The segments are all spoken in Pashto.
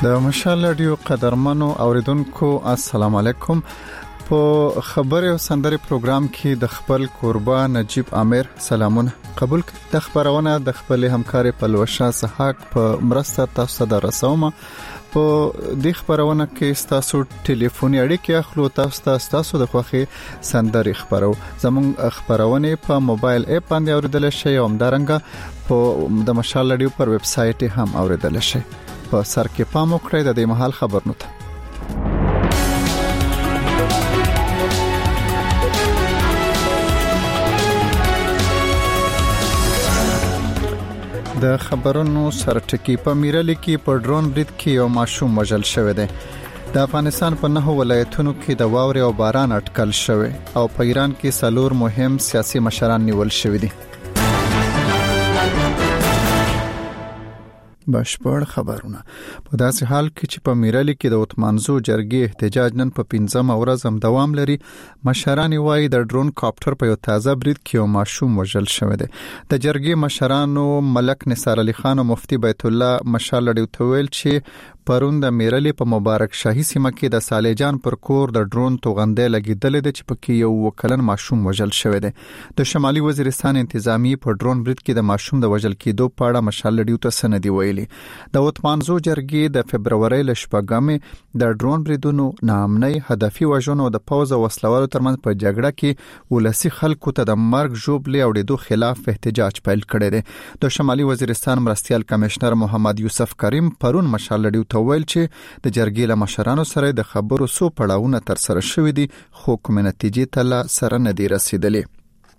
د مشال رادیو قدرمنو اوریدونکو السلام علیکم. په خبر او سندري پروګرام کې د خپل قربا نجیب عامر سلامونه قبول د خبرونه د خپل همکار پلوشا سحاق په مرسته تاسو ته رسوم. په دې خبرونه کې تاسو ټلیفوني اړیکې اخلو، تاسو د خوخي سندري خبرو زموږ خبرونه په موبایل اپ باندې اوریدل شي او همدارنګه په د مشال رادیو پر ویب سټ هم اوریدل شي. په سر کې پام وکړئ د دې محل خبرونه ته. د خبرونو سرټکی په میرالي کې په ډرون برید کې یو ماشوم وژل شوی دی. د افغانستان په 9 ولایتونو کې د واورې او باران اټکل شوی او په ایران کې څلور مهم سیاسي مشران نیول شوی دي. بشپړ خبرونه په داسې حال کې چې په میرالي کې د اوتمانزو جرګې احتجاج نن په 15 ورځ هم دوام لري. مشران وايي د ډرون کاپټر په یو تازه برید کې یو ماشوم وژل شوی دی. د جرګې مشرانو ملک نثار علي خان او مفتي بیت الله مشال لړیو تویل چې پرون د میرالي په مبارک شاهي سیمه کې د صالح جان پر کور د ډرون توغندې لګیدل دي چې پکې یو وکلن ماشوم وژل شوی دی. د شمالي وزیرستان انتظامی په ډرون برید کې د ماشوم د وژل کېدو په اړه مشال لړیو ته سندي ویلي. د اوتمانزو جرګې د فبرवरी لشپږمې د ډرون بریدونو نامنۍ هدفي وژنو د پوز او وسلوالو ترمنځ په جګړه کې ولسی خلکو ته د مرګ ژوبلې او د خلاف احتجاج پیل کړی دی. د شمالي وزیرستان مرستيال کمشنر محمد یوسف کریم پرون مشال لړیو ته ویل چې د جرګې له مشرانو سره د خبرو سو پړاوونه تر سره شوې دي خو کومه نتیجې ته سره نه دی رسیدلې.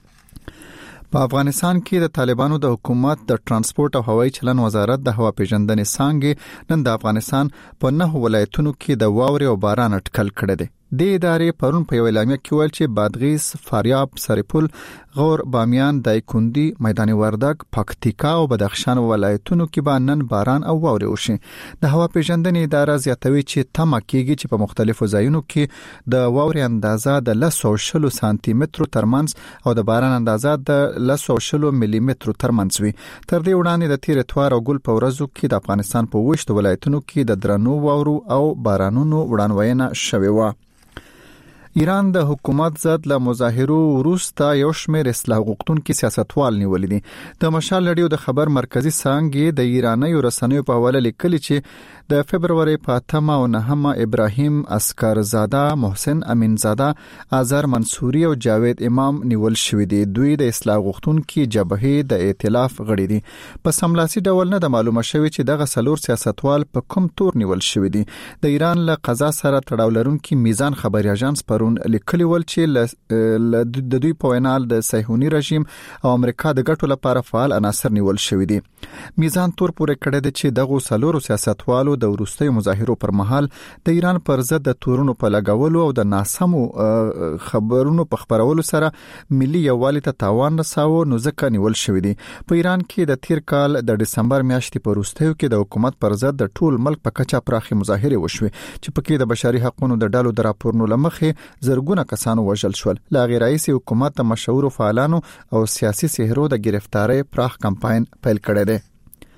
په افغانستان کې د طالبانو د حکومت د ترانسپورت او هوایي چلن وزارت د هوا پیژندنې څانګې نن د افغانستان په 9 ولایتونو کې د واورې او باران اټکل کړی دی. د ادارې پرون په یو اعلامیه کې ویل چې بادغیس، فاریاب، سرپل، غور، بامیان، دایکندي، میدان وردګ، پکتیکا او بدخشان ولایتونو کې به نن باران او واورې وشي. د هوا پیژندنې اداره زیاتوي چې تمه کېږي چې په مختلفو ځایونو کې د واورې اندازه د 120 سانتي مترو ترمنځ او د باران اندازه د 120 ملي مترو ترمنځ وي. تر دې وړاندې د تیر اتوار او ګل په ورځو کې د افغانستان په 20 ولایتونو کې د درنو واورو او بارانونو وړاندوینه شوې و. ایران د حکومت ضد له مظاهرو وروسته یو شمېر اصلاح غوښتونکي سیاستوال نیولې دي. د مشال لړیو د خبر مرکزی څانګې د ایراني رسنیو په حواله لیکلي چې د فبرवरी په 8 او 9 ابراهیم اسکرزاده، محسن امینزاده، آذر منصوري او جاوید امام نیول شوی دي. دوی د اصلاح غوښتونکي جبهه د ائتلاف غړي دي. په سملاسي ډول نه د معلومه شوی چې دغه څلور سیاستوال په کوم تور نیول شوی دي. د ایران له قضا سره تړاو لرونکي میزان خبري اژانس لیکلی ول چې د دوی په وینا د صهیونی رژیم او امریکا د ګټو لپاره فعال عناصر نیول شوی دي. میزان تور پورې کړی دی چې دغه څلورو سیاستوالو د وروستي مظاهرو پر مهال د ایران پر ضد د تورونو په لګولو او د ناسمو خبرونو په خبرولو سره ملي یووالي ته تاوان رساوه نو ځکه نیول شوی دي. په ایران کې د تیر کال د دسمبر میاشتې په وروستیو کې د حکومت پر ضد د ټول ملک په کچه پراخي مظاهره وشوه چې پکې د بشري حقوقو د ډالو د راپورونو لمخې زرګونه کسانو وژل شول. لا غیر رئیس حکومت د مشهور فعالانو او سیاسي سحرو د گرفتاری پراخ کمپاین پیل کړی دی.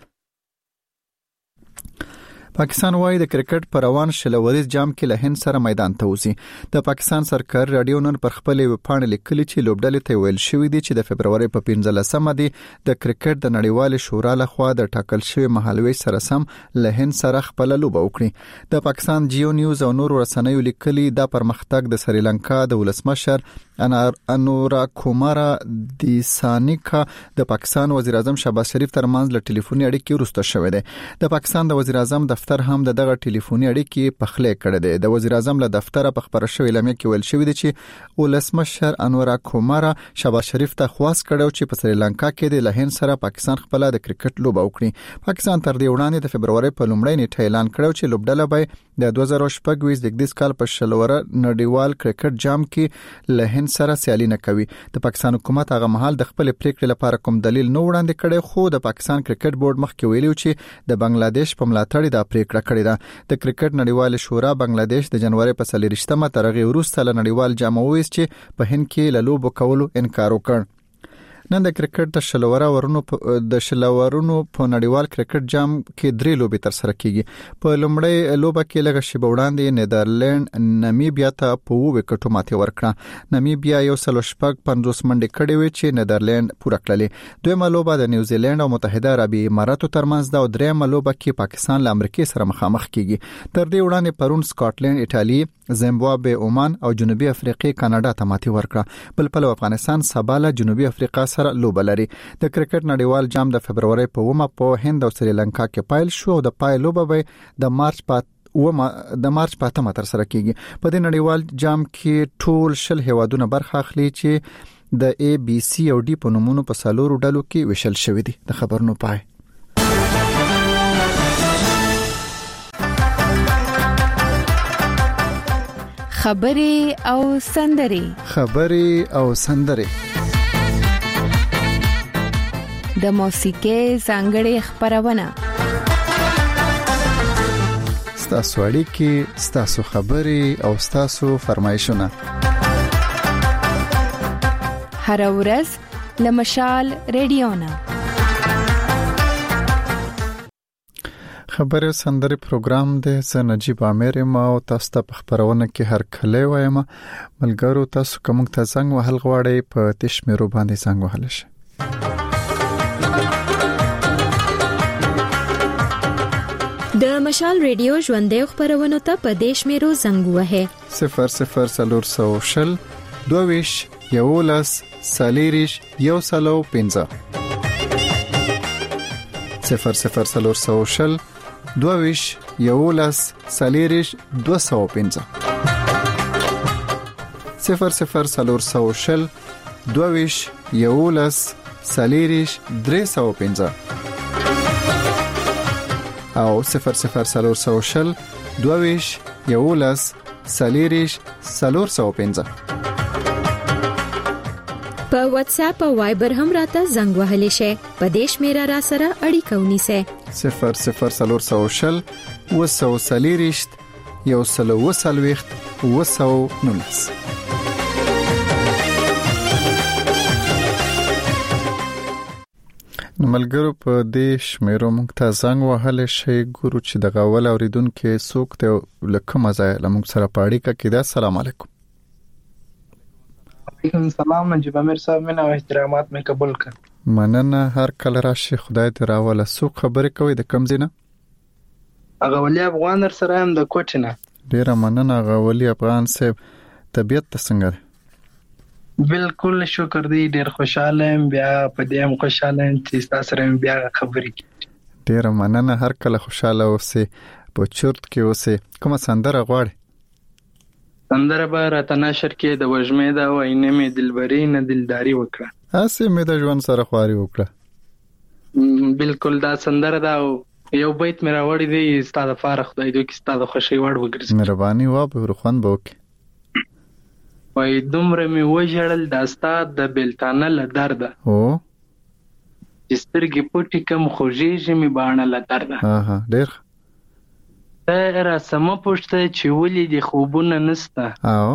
پاکستان وايي د کرکټ پر روان شلوریز جام کې له هند سره میدان ته وځي. د پاکستان سرکاري رادیو نن پر خپل ویبپاڼه لیکلي چې لوبډلې ته ویل شوی دی چې د فبرवरी په 15مه دی د کرکټ د نړیوال شورا لخوا د ټاکل شوی مهالوي سره سم له هند سره خپل لوبه وکړي. د پاکستان جیو نیوز او نور رسنیو لیکلي دا پرمختګ د سریلانکا د ولسمشر انورا کومارا دیسانیکا د پاکستان وزیر اعظم شهباز شریف ترمنځ له ټلیفوني اړیکې وروسته شوې ده. د پاکستان د وزیر اعظم دفتر هم دغه ټلیفوني اړیکې پخلې کړې ده. د وزیر اعظم له دفتر په خبره شوې اعلامیه کې ویل شوی دی چې ولسمشر انورا کومارا شهباز شریف ته خواست کړو چې په سریلانکا کې د لهند سره پاکستان خپل د کرکټ لوبه وکړي. پاکستان تر دې وړاندې د فبرवरी په لومړۍ نیټه اعلان کړو چې لوبډله به د 2024 کال په شلوره نړیوال کرکټ جام کې لهند سره سیالي نه کوي. د پاکستان حکومت هغه مهال د خپل پریکړې لپاره کوم دلیل نه وړاندې کړي، خو د پاکستان کرکټ بورډ مخکې ویلي چې د بنگلاديش په ملاتړ د پریکړه کړې ده. د کرکټ نړیوال شورا بنگلاديش د جنوري په 23مه ترغه وروسته له نړیوال جام وویست چې په هند کې له لوبو کولو انکار وکړ. نن د کرکټ د شلورونو په نړیوال کرکټ جام کې 3 لوبې تر سره کیږي. په لومړی لوبه کې لږ شیبه وړاندې نیدرلند نامیبیا ته په 2 وکټو ماتې ورکړه. نامیبیا 150 منډې کړې وې چې نیدرلند پوره کړلې. دویمه لوبه د نیوزیلند او متحده عربي اماراتو ترمنځ ده او دریمه لوبه کې پاکستان له امریکا سره مخامخ کیږي. تر دې وړاندې پرون سکاټلند، ایتالیا، زیمبابوے، عمان او جنوبي افریقا کاناډا ته ماتې ورکړه. بل په افغانستان سبا جنوبي افریقا سره لوبه لري. د کرکټ نړیوال جام د فبرवरी په 1 په هند او سریلانکا کې پایل شو او د پای لوبه به د مارچ په 8 تر سره کیږي. په دې نړیوال جام کې ټول 10 هیوادونه برخه اخلي چې د A B C او D په نومونو په سالورو ډلو کې وشل شوی دي. د خبرونو پای خبري او سندري د موسیقي ځانګړي خبرونه ستاسو اړیکې، ستاسو خبري او ستاسو فرمایشونه هر ورځ لمشال ریډیونا خبري سندري پروګرام د نجيب عامر ما او تاسو ته خبرونه کې هر کله وایم. ملګرو تاسو کوم ته څنګه وهل غواړي په تشمیرو باندې څنګه وهل شي. د مشال ریډیو ژوندې خبرونه ته په دشمیرو زنګ وهه 00 22 یولس سالیریش یو سلو 15 00 22 یولس سالیریش 215 00 22 یولس سالیریش 315 او 00 22 یولس سالیریش 415 په واتس اپ او وایبر هم راته زنګ وهلی شي. په دیش میرا را سره اړیکه ونیسه 00 وسو سالیریشت یو سلو وسلويخت وسو نونس. ملګرو په دې شمیرو موږ ته زنګ وهل شي. ګورو چې د غول اوریدونکو څوک ته لکه مزه لمږ سره پاړی کا کېده. السلام علیکم. وعلیکم السلام. نجیب عامر صاحب مینه او احترامات مې قبول کړ. مننه. هر کله راشي. خدای دې راوله. څوک خبرې کوي د کم زینه؟ غولی افغان در سره هم د کوټینه. ډیره مننه غولی افغان صاحب. طبیعت څنګه ده؟ بالکل شکر دی. ډیر خوشاله یم. بیا په دې هم خوشاله یم چې تاسو سره بیا خبرې کوي. ډیره مننه. هر کله خوشاله اوسئ. په چورت کې اوسئ. کومه سندره غواړئ؟ سندره به راته نشر کې د وژمې دا وینه مې دلبري نه دلداري وکړه. هسې مې د ژوند سره خواري وکړه. بالکل دا سندره دا یو بیت مې راوړی دی. ستاسو لپاره خدای دې کې ستاسو خوشي وړ وګرځي. مهرباني وکړه. روخان به وکړي. وای دومره مې وژړل د استاد د بلتانه له درده. او سترګې پټې کم خوږېږي مې باڼه له درده. ډېر ته را سمه پوښته چې ولې دې خوبونه نسته. او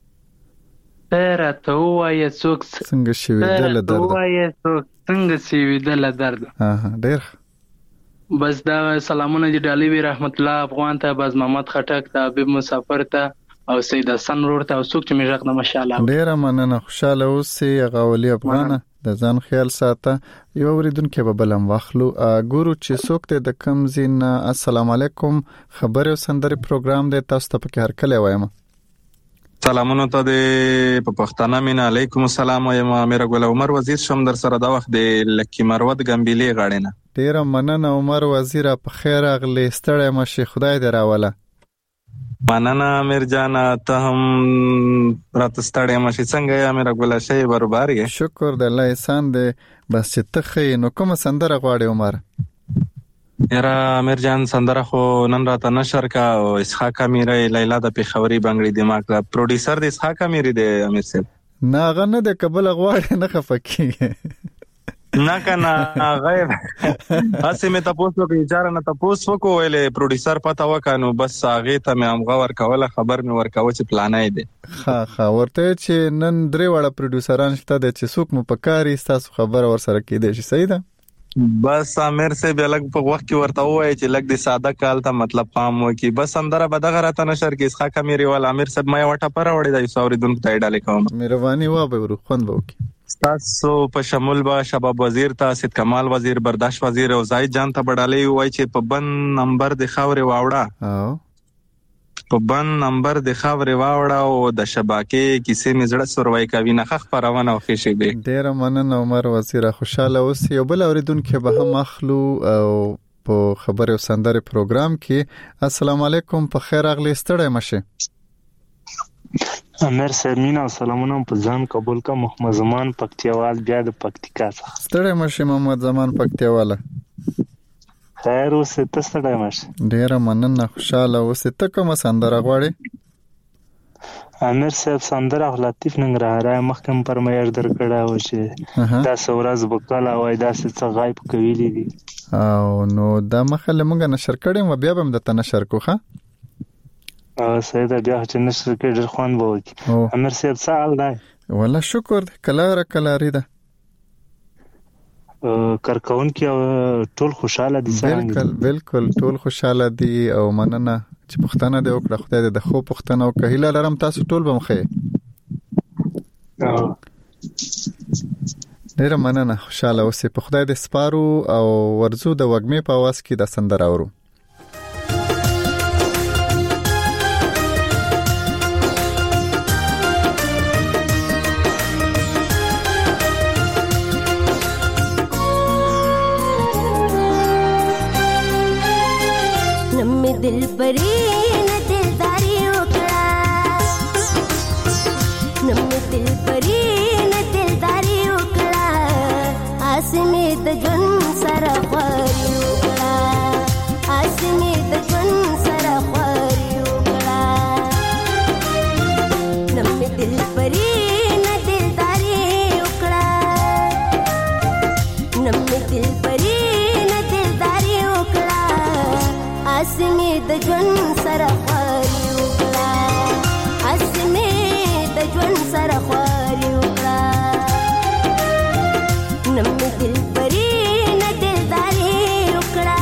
ته راته ووایه څوک څنګه شویده له درده. ووایه څوک څنګه شویده له درده. ډېر بس دا سلامونه دي ډالۍ وي رحمت الله افغان ته، باز محمد خټک ته، حبیب مسافر ته او سید حسن ورور ته او څوک چې مې ژغ نه ماشاءالله. ډېر مننه. خوشاله اوسئ. غولی افغان د ځان خیال ساته. یو اوریدونکو به بلم واخلو. ګورو چې څوک ته د کم زین. السلام علیکم. خبر او سندري پروګرام د تاسو ته په هر کله وایم. سلامونه ته د پښتانه مين. علیکم السلام. یم امیر ګل عمر وزیر شم در سره دا وخت د لکی مروت ګمبيلي غاړینه. ډیر مننه عمر وزیر. په خیر اغلی. ستړی مشه. خدای دې راوله. مننه امیر جان. ته هم رات ستړی مشه. څنګه یا امیر ګل شي برابر یې؟ شکر د الله احسان دې. بس چې ته خې نو کوم سندره غواړې عمر؟ یرا امیر جان سندره خو نن راته نشر کا او اسحاق امیر لیلا د پیښوري بنگړي دماغ دا پروډوسر د اسحاق امیر دی امیر صاحب. نه غنه د قبل غواړي نه خفکی. نه کنه غیر اسی مې تاسو کې اجازه نه تاسو کو ویلې پروډوسر پتا وکانو بس هغه ته مې امغه ورکوله خبر مې ورکاوه چې پلانای دي ها ورته چې نن درې وړه پروډوسران شته د چې څوک مو پکاري تاسو خبر ور سره کېدې شي صحیح ده بس امیر سے به لګ په وخت کې ورته وای چې لګ د ساده کال ته مطلب پام وکي بس اندره بدغه راته نشر کې اسخه کمیري ول امیر صاحب مې وټه پر وړي د سوریدون ته ډالې کوم مهرباني و به ورخوند وکي تاسو په شمول با شباب وزیر ته سید کمال وزیر برداشت وزیر او زاید جان ته بډالې وای چې په بن نمبر د خاورې واوړه په بن نمبر د خاورې واوړه او د شبکې کیسې مې زړه سروي کوي نه خخ پرونه او خشي به ډیر مننه عمر وزیر خوشاله اوس یو بل اوریدونکو به هم اخلو او په خبرو سندره پروګرام کې السلام علیکم په خیر اغلی ستړی مشه امیر سرمینا سلامونه په ځان قبول کا محمد زمان پکتیوال بیا د پکتیکا څخه ستړی مشه محمد زمان پکتیواله خیر اوسه ته ستړی مشه ډیر مننه خوشاله اوسه ته کوم سندره غواړي امیر صاحب سندره لطیف ننګرهار مخکم پر مېر درکړه و چې دا سورز بکاله وای دا څه غایب کوي دي او نو دا مخله مونږه نشر کړم و بیا به د تنشر کوخه سیدا بیا چې نشر کې ډېر خوان بوي امیر صاحب سوال دی والله شکر کلاری ده کارکون کې ټول خوشاله دي بالکل ټول خوشاله دي او مننه چې پښتنه دی او کړه خدای د خو پښتنه او کهیله لرم تاسو ټول بمخه ډیر مننه خوشاله اوسې په خدای د سپارو او ورزو د وګمې په واس کې د سندره اورو दिल परी न दिलदारी उकड़ा नम दिल परी न दिलदारी उकड़ा आसमे त जन सरा ख्वारी उकड़ा आसमे त जन सरा ख्वारी उकड़ा नम दिल परी न दिलदारी उकड़ा नम दिल परी न दिलदारी उकड़ा आसमे د ژوند سره خواري وکړه اسمه د ژوند سره خواري وکړه نم دل پری نه دلداري وکړه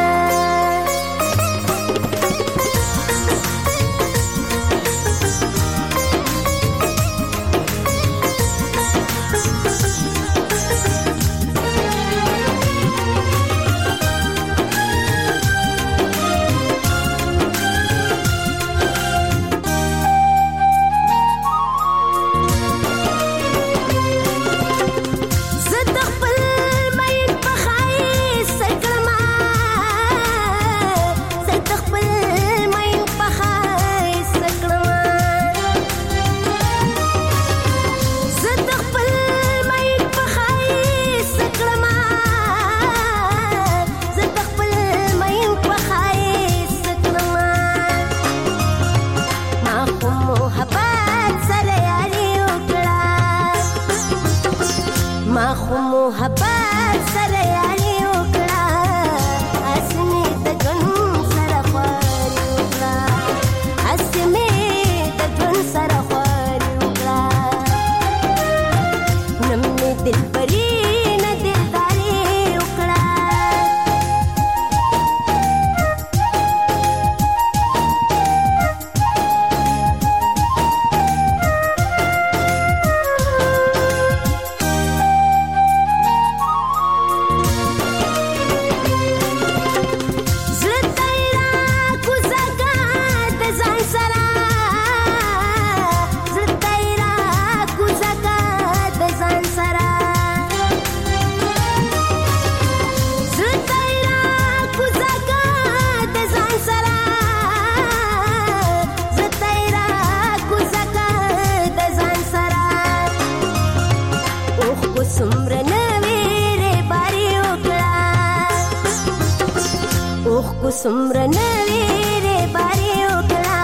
سمره نویره باری وکړه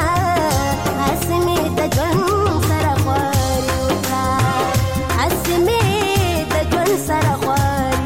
اسمه د ژوند سره خواري وکړه اسمه د ژوند سره خواري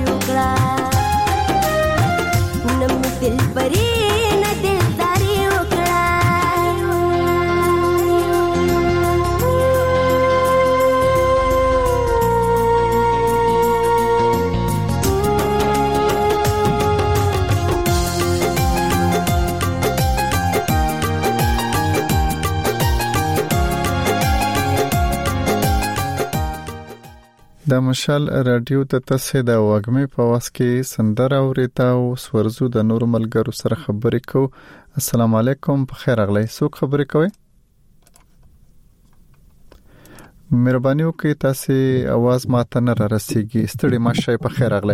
د مشال رادیو ته تاسو د وګمې په واس کې سندره اورېتا او سورزو د نور ملګرو سره خبرې کو. السلام علیکم، په خیر اغلی، څوک خبرې کوي؟ مهرباني وکړئ تاسو आवाज ماته نه رسیږي، ستړي مشه. په خیر اغلی.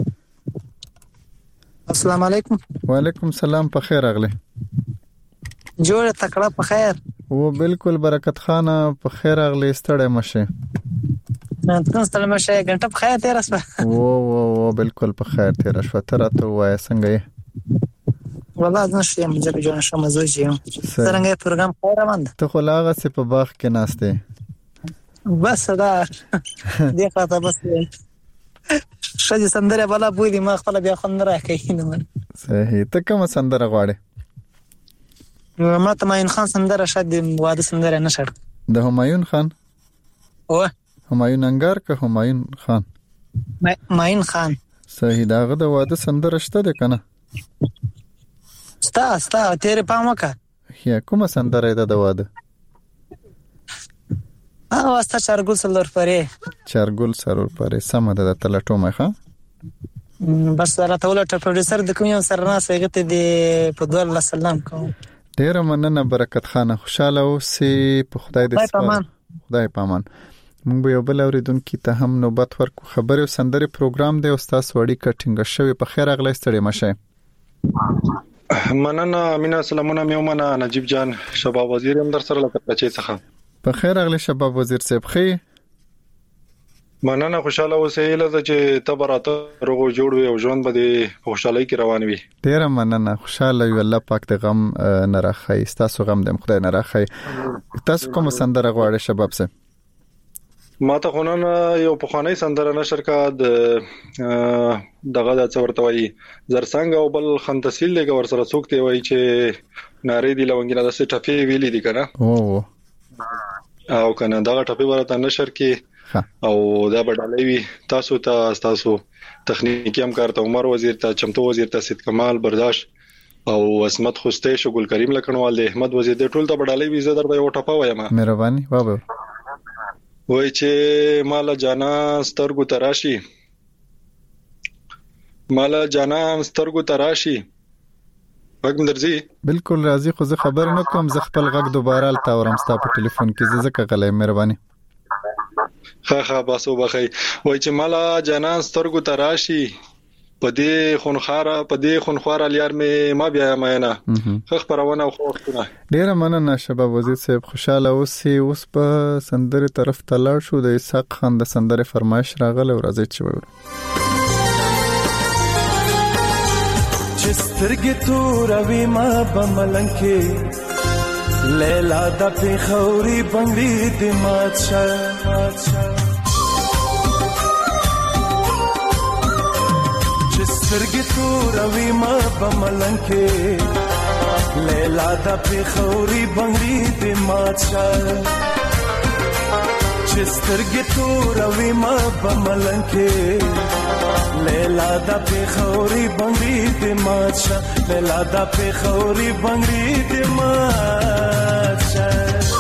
السلام علیکم. وعلیکم السلام، په خیر اغلی. جوړ تکړه په خیر. و بالکل برکت خانه په خیر اغلی، ستړي مشه. نن ستړي مشه، غنټه په خیر تیر اسه. و بالکل په خیر تیر اسه. تراته وای څنګه یې؟ والله نشته یم چې جوړ شم زوجي یم. څنګه پروګرام خیر مند؟ ته خو لاغه سه په باغ کې ناشته. بس دا دې خاطر بس شدي سندره بالا بوې ما خپل بیا خو نه راکې نه. صحیح. ته کوم سندره غواړې؟ ما ته ماین خان سندره شدي واده سندره نه شړ. د همایون خان؟ او همایون انګار که همایون خان؟ ماین خان. صحیح. داغه د واده سندره شته ده کنه؟ ستا تیرې پام وکړه. یا کومه سندره ده د واده؟ واسطه چارګل سرور پرې. چارګل سرور پرې سم ده د تلټومه ښه. بس راته ولټ پروډوسر د کوم یو سره نه سېګته دی په دوه سلام کوم. ډیر مننه برکت خانه، خوشاله اوسې، په خدای دې سپارم. خدای پامان. موږ به یو بل اوریدونکو ته هم نوبت ورکو. خبرې او سندرې پروګرام دی او تاسو وړي کټینګ شوی. په خیر اغلی، ستړي مشه. مننه امینا، سلامونه میومنه نجیب جان، شباب وزیر هم در سره لکه چي څخه. په خیر اغلی شباب وزیر صاحب. خې مننه، خوشاله اوسې، لږ چې تبراته روغو جوړ وي او ژوند به په خوشحالۍ کې روان وي. ډیر مننه، خوشاله وي. الله پاک دې غم نه راخی، تاسو غم دې خدای نه راخی. تاسو کوم سندره غواړئ شباب صاحب؟ ما ته خونن یو پخوانی سندره نشر کا د دغه د څورتوي زرڅنګ او بل خندسیل لګ ور سره څوک دی وای چې ناری دی لونګینه د سټفي ویلې دي کنه او کنه دا ټپي ورته نشر کې او دا بدلې وی. تاسو تخنیکی همکار ته عمر وزیر ته چمتو وزیر ته سید کمال برداشت او عصمت خوسته شو ګل کریم لکنوال د احمد وزیر د ټول ته بدلې وی. زه در به یو ټپه وایم. مهرباني بابا. وای چې مالا جانا سترګو تراشي، مالا جانا سترګو تراشي. وګم درځي؟ بالکل راځي، خو زه خبر نه کوم. زه خپل غږ دوباره الته اورم ستا په ټلیفون کې. زه ځکه غلې. مهرباني. ها باسو بخي. وای چې مالا جانا سترګو تراشي، پدې خونخوار الیار مې ما بیا مېنه خخ پرونه خو وختونه. ډیر مننه شباب وزیر صاحب، خوشاله اوسې. اوس په سندره طرف ته لاړ شو. د اسحاق خان د سندره فرمایش راغله او راځي چې وګورو. سترګې توروي ما بملنګ کې، لیلا د پیښوري بنګړي د مات شه. سترګې توروي ما بملنګ کې، لیلا د پیښوري بنګړي د مات شه. سترګې توروي ما بملنګ کې، لیلا د پیښوري بنګړي د مات شه. لیلا د پیښوري بنګړي د مات شه.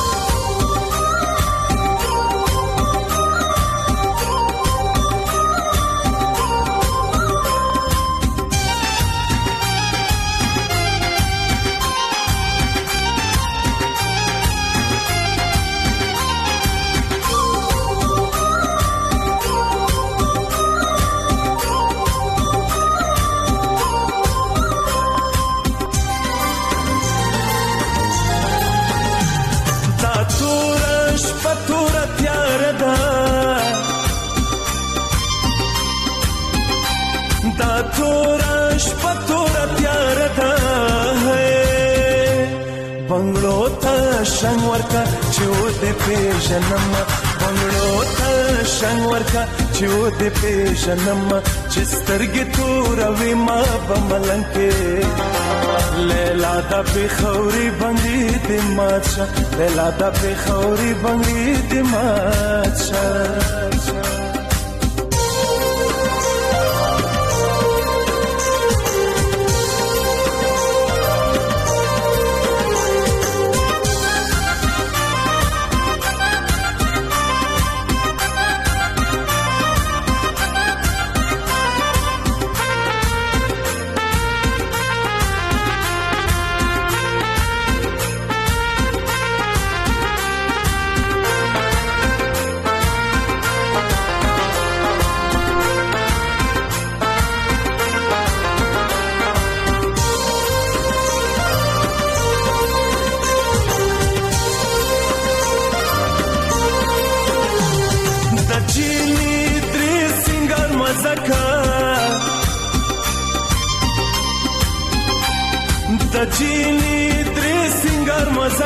شنگ ورکا چو دے پیشنم، بنگڑو تا شنگ ورکا چو دے پیشنم. چسترگی تو روی ما بملنگ کے، لیلا دا پیښوري بنګړي د مات شه. لیلا دا پیښوري بنګړي د مات شه.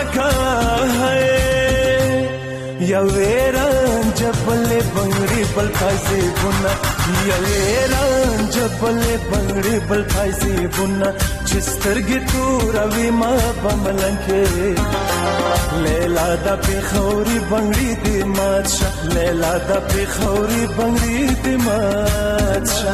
ورکا ہے یا ویران جبل بنگڑی بل پھائسی بنا یا ویران جبل بنگڑی بل پھائسی بنا چسترگی تو روی ما بملنکے لیلا دا پیخوری بنگڑی دی ماتشا لیلا دا پیخوری بنگڑی دی ماتشا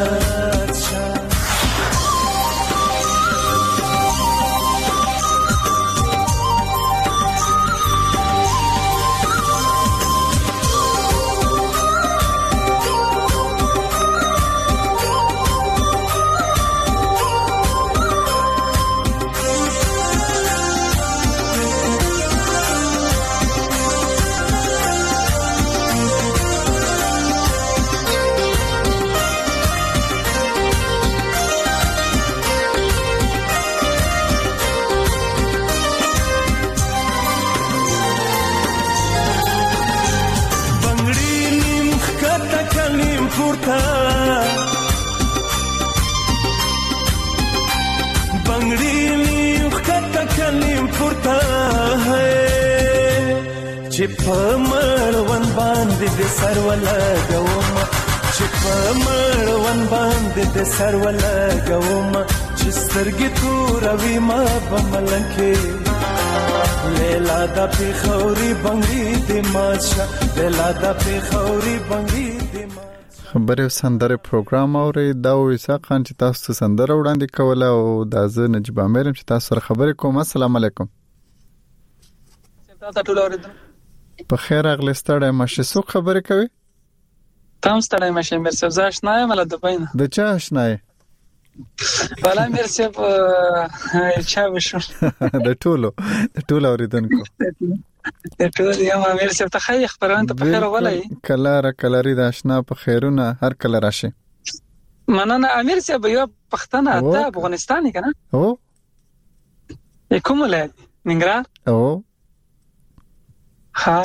بنگڑی نیم خطا کلیم پورتا ہے چپ مړون باندې د سر ولګوم چپ مړون باندې د سر ولګوم چې سترګې توروي ما بملنکې لیلا دا پیخوري بنگړي د ماشه لیلا دا پیخوري بنگړي خبرې سندره پروګرام اوري دا ویسا خان چې تاسو سندره وړاندې کوله او دا زه نجيب امیر چې تاسو سره خبرې کوم. السلام علیکم. تاسو ټول اوریدل په خیر اغلی ستړی مشه سو خبرې کوي تاسو ستړی مشه میر صاحب زه آشنای مله د پاینه د چا آشنای والا میر صاحب چا وشو د ټولو اوریدونکو ټول یم امیر صاحب ته خیر خبرونه ته په خیر غولای کلاری د آشنا په خیرونه هر کله راشي مننه امیر صاحب یو پښتنه ته افغانستاني کنه او کوم ولایت ننګرهار او ها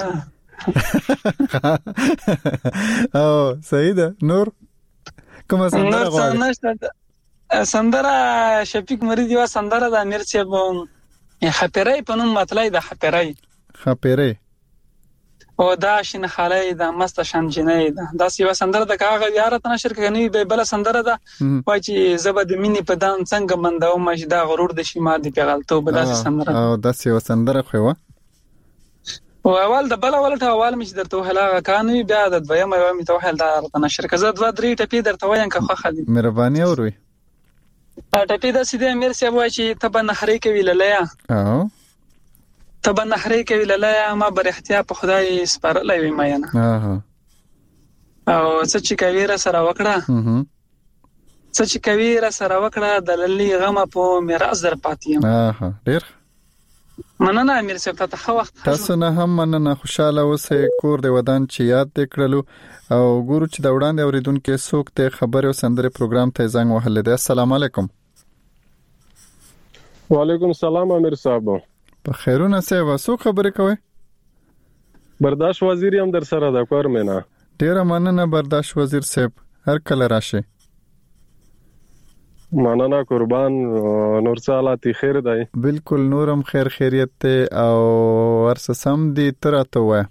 او صحیح ده نور کومه سندره غواړي سندره شفیق مرید یو سندره د امیر صاحب خپرای په نوم مطلع د خپرای او دا شین خالای د مست شان جنې دا سیوا سندره د کاغه یارت نشر کني به بل سندره ده وای چې زبد مینی په دان څنګه منداو مش دا غرور د شیما دی پیغلتو به دا سندره او دا سیوا سندره خو او اول د بل اول ته اول مش درته هلاغه کانوي بیا د دویم یو می ته هل دا نشر کزه 2-3 ټپی درته وایم که خو خدي مهرباني اوروي ټپی دا سیده امیر صاحب وای چې تبه نحری کوي للیا او تبه نحری کوي للیا ما بر احتیاط په خدای سپارلای وي ماینه او څه چې کوي را سره وکړه څه چې کوي را سره وکړه د للی غمه په میراث در پاتیم ډیر مننه امیر صاحب ته خو وخت تاسو نه هم مننه خوشاله اوسئ کور دی ودان چې یاد دکړلو او ګورو چې د وړاندې اوریدونکو څوک ته خبرو سندره پروګرام ته زنګ وهل دي. السلام علیکم. وعلیکم السلام امیر صاحب په خیرونه سه واسو خبرې کوي برداشت وزیر هم در سره د کور مینا ډیر مننه برداشت وزیر صاحب هر کله راشي مننه قربان نور سالات خیر دی بالکل نورم خیر خیریت ته او ورسه سم دي ترته وای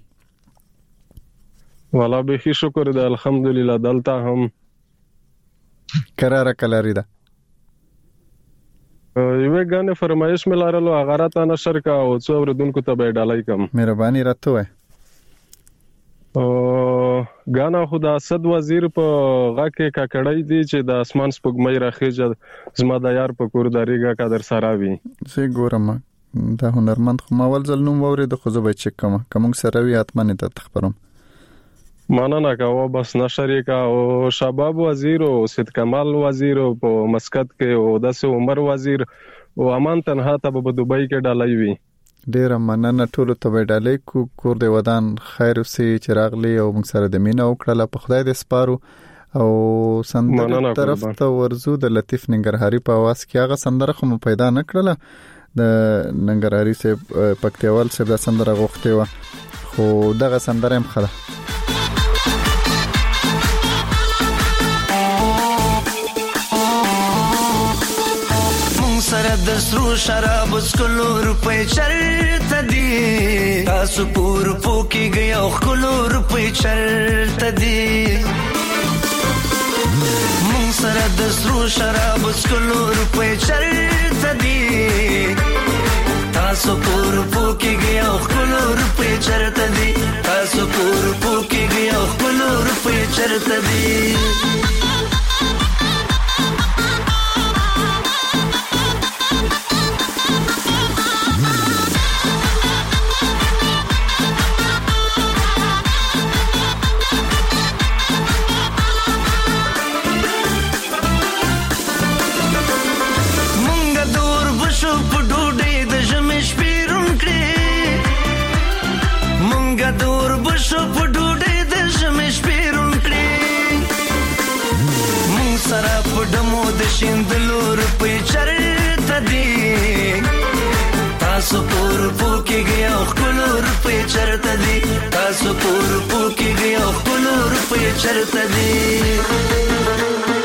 والا به شکر دی الحمدلله دلته هم قرار کلاری ده یو غانه فرمایش ملارلو اغارات نشر کا او څو وردونکو ته به ډالای کم مهرباني راته وای غانا خدا صد وزیر په غاکه کاکړی دی چې د اسمان سپوږمۍ راخیږي زما د یار په کورداریګه قدر سراوي زه ګورم دا هنرمند خو ماول ځلنوم ووري د خوځو به چک کوم سروي اتمنه ته تخبرم مننه کا بس نشری کا او شباب وزیر او سید کمال وزیر په مسقط کې او داسې عمر وزیر او امان تنها ته په دوبۍ کې ډالای وی ډیر مننه ټول ته وډالې کور دی ودان خیر سي چراغلی او موږ سره د مینا وکړه په خدای دې سپارو او سندره طرف ته ورزو د لطیف ننګرهاري په आवाज کې هغه سندره خو پیدا نکړله د ننګرهاري سه پکتیوال سه د سندره غوښته و خو دغه سندره هم خره سره د سرو شراب سکلو روپۍ چرته دي تاسو پور پوکي گئی او خلو روپۍ چرته دي مون سره د سرو شراب سکلو روپۍ چرته دي تاسو پور پوکي گئی او خلو روپۍ چرته دي تاسو پور پوکي گئی او خلو روپۍ چرته دي دمو د شیندلو روپۍ چرته دي تاسو پور پوکي گئی او خلو روپۍ چرته دي تاسو پور پوکي گئی او خلو روپۍ چرته دي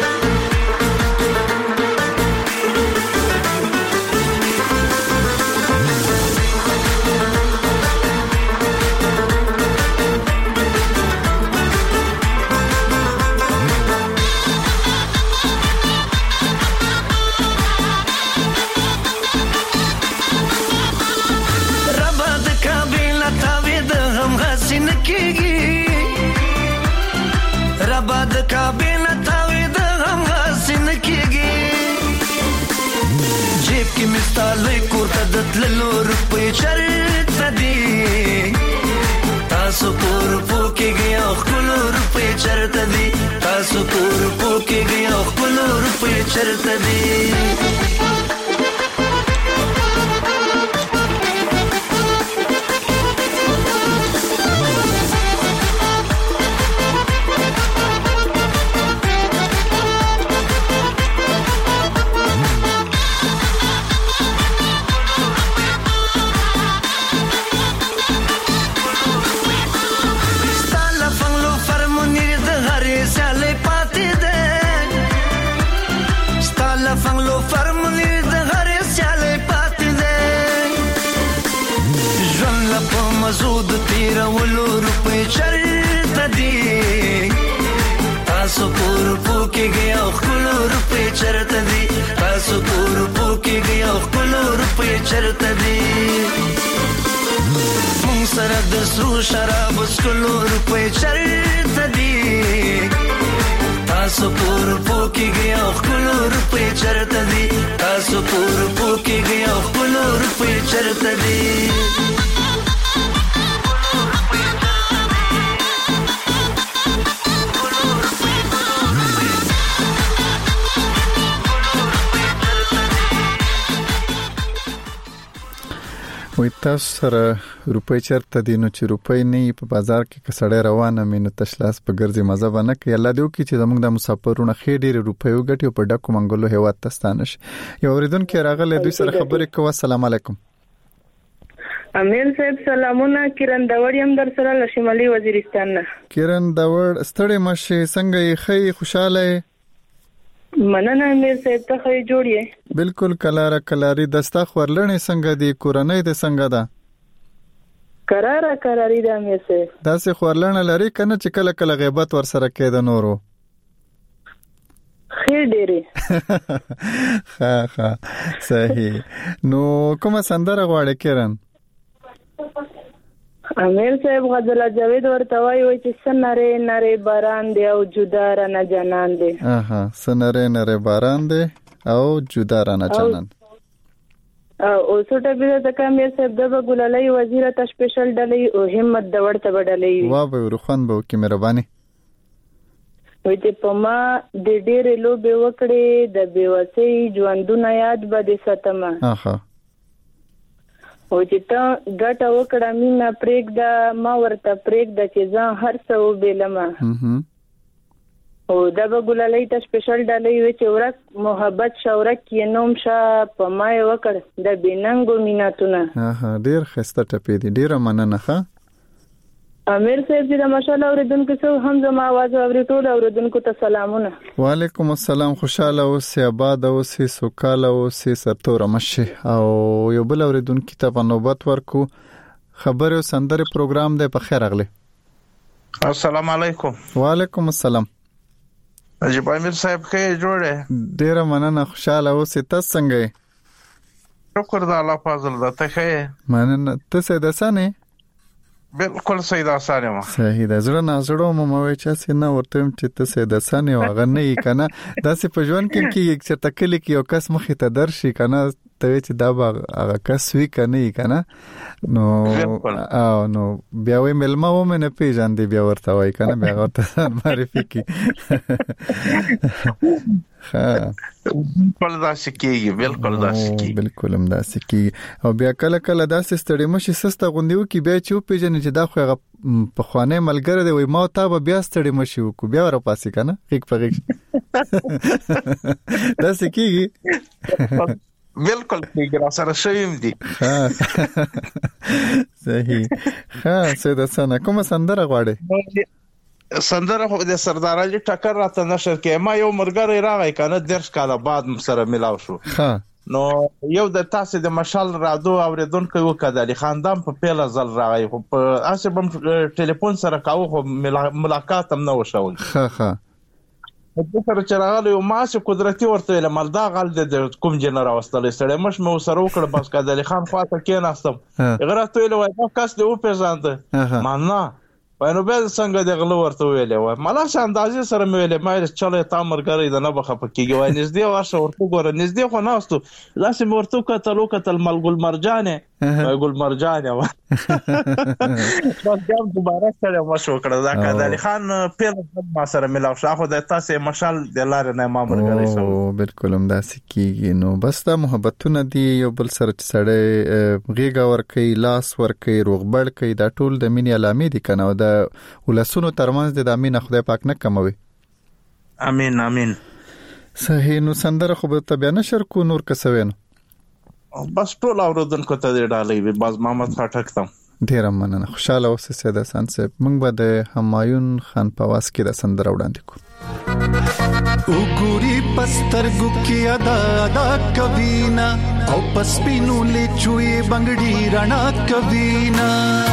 مستالوی کورته د تللو روپۍ چرته دي تاسو پور پوکي گئی او خلو روپۍ چرته دي تاسو پور پوکي گئی او خلو روپۍ چرته دي مزود تیرا ولو روپۍ چرته دي تاسو پور پوکي گئی او خلو روپۍ چرته دي تاسو پور پوکي گئی او خلو روپۍ چرته دي مون سره د سرو شراب سکلو روپۍ چرته دي تاسو پور پوکي گئی او خلو روپۍ چرته دي تاسو پور پوکي گئی او خلو روپۍ چرته دي وای تاسو سره روپۍ چرته دي نو چې روپۍ نه په بازار کې کسړې روانه مینو تشلاس په ګرځي مزه ونه کوي الله دې وکړي چې زموږ د مسافرونو خې ډېر روپۍ وګټي په ډکو منګلو هیواد تستانه شي یو اوریدونکو راغله دوی سره خبرې کوي السلام علیکم امیر صاحب سلامونه کیرن داوړ يم در سره له شمالي وزیرستان نه کیرن داوړ ستړي مشه څنګه یې خې خوشاله مننه امیر صاحب ته خې جوړیه بالکل کلاری دستا خورلنې څنګه دی کورنۍ د څنګه ده قراری ده امیر صاحب داسې خورلنه لري کنه چې کله کله غیبت ور سره کېد نورو خیر ډېری ها صحیح نو کومه سندره غواړې کیرن امیر صاحب غزل جاوید ورته وایي چې سنره نره باران دی او جدا را نه جانان دی سنره نره باران دی او جدا را نه جانان او څوټه به د امیر صاحب د ګلالي وزیر ته سپیشل ډلې او همت د ورته ډلې وا به روخان به کی مهرباني وای ته پما د ډېر لوبه وکړې د بیوسي ژوندونه یاد به د ستمه او چې ته ګټه وکړه مینا پریک دا ما ورته پریک د چې ځان هر څه وبېلم او دا به ګلالي ته سپیشل ډالۍ وي چې ورک محبت شورک کې نوم شا په ما وکړ د بیننګو میناتونه ډیر خسته ټپې دي ډیر مننه ښه امیر صاحب چې د مشال اوریدونکو څو هم زما आवाज اوري ټول اوریدونکو ته سلامونه. وعلیکم السلام. خوشاله اوسئ، آباد اوسئ، سوکاله اوسئ، سرتور مشه. او یو بل اوریدونکو ته په نوبت ورکو. خبر او سندره پروګرام دی، په خیر اغلی. السلام علیکم. وعلیکم السلام. عجیب امیر صاحب کې جوړه ډیره مننه. خوشاله اوسئ. تاسو څنګه یې؟ شکر د الله فضل ده. ته ښه؟ مننه. ته څه دسانه؟ بالکل صحیح ده ساره ما. صحیح ده. زړه نازړو مو وای چې نه ورته چې ته څه دسانه واغ نه یې کنه. داسې په ژوند کې چې تکلی کې یو کس مخې ته درشي کنه، ته چې دا هغه کس وی کنه یې کنه. نو بیا وې ملما و مې نه پیژاندې، بیا ورته وای کنه، بیا ورته معرفي کی. بالکل داسې کیږي، بالکل داسې کیږي، بالکل هم داسې کیږي. او بیا کله کله داسې ستړي مشي سسته غوندیو کی بیا چې پیژنې چې دا خو هغه په خوانه ملګری دی، وای ما ته به بیا ستړي مشي وکړو، بیا ور پاسې کنه غیږ په غیږ. داسې کیږي. بالکل کیږي، را سره شویم دي. صحیح. ها سیده سنا کوم سندره غواړي؟ سندره خو د سردار علي ټکر راته نشر کې ما یو مرګري راغی کنه 10 کاله بعد سره ملاو شو. ها نو یو د تاسو د مشال رادو اوریدونکو وکړه د خاندان په پیله ځل راغی، خو په اسبم ټلیفون سره کاوه، خو ملاقات هم نه وشول. ها د سره چرغاله یو ماسه قدرتي ورته لمالدا غل د کوم جنرال واستل سره مش مو سره وکړ. بس کده علي خان خواته کې ناستم غره ته ویل وای کاس دی او پیژانده معنا وینو به څنګه د غلو ورته ویلې وای مالا اندازې سره مې ویلې ما چلو تا مرګري د نه بخه پکېږي وای نږدې ورشه ورته ګوره نږدې خو ناستو لاسې ورته کتل ملګل مرجانه وای ګل مرجانه وای بس بیا دوباره سره مشو کړه دا کده علي خان پیل ما سره ملاو شو، خو د تاسو مشال د لار نه ما مرګري شو. بالکل هم داسې کیږي. نو بس دا محبتونه دي یو بل سره چې سړی غیږه ورکي، لاس ورکي، روغبړ کوي، دا ټول د مینې علامې دي کنه. د ولسونو ترمنځ د امین خدای پاک نه کموي. امين امين. صحیح. نو سندره خو به تبیا نشر کو نور کسوین بس ټول اوردونکو ته دی ډالې باز محمد خټک ته ډیر مننه. خوشاله اوسئ سیده سانسه. موږ به د همایون خان په واس کې د سندره وړاندې کوو. وګوري پسترګو کې ادا ادا کوینا او پسپینو لچوي بنگړي رڼا کوینا